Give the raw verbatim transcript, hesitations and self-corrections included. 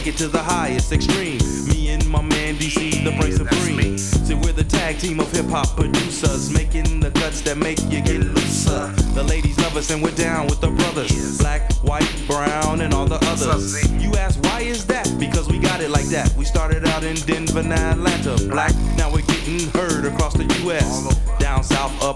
it to the highest extreme. Me and my man D C, the Brain Supreme. See, we're the tag team of hip-hop producers, making the cuts that make you get looser. The ladies love us and we're down with the brothers, black, white, brown, and all the others. You ask why is that? Because we got it like that. We started out in Denver, now Atlanta, black. Now we're getting heard across the U S, down south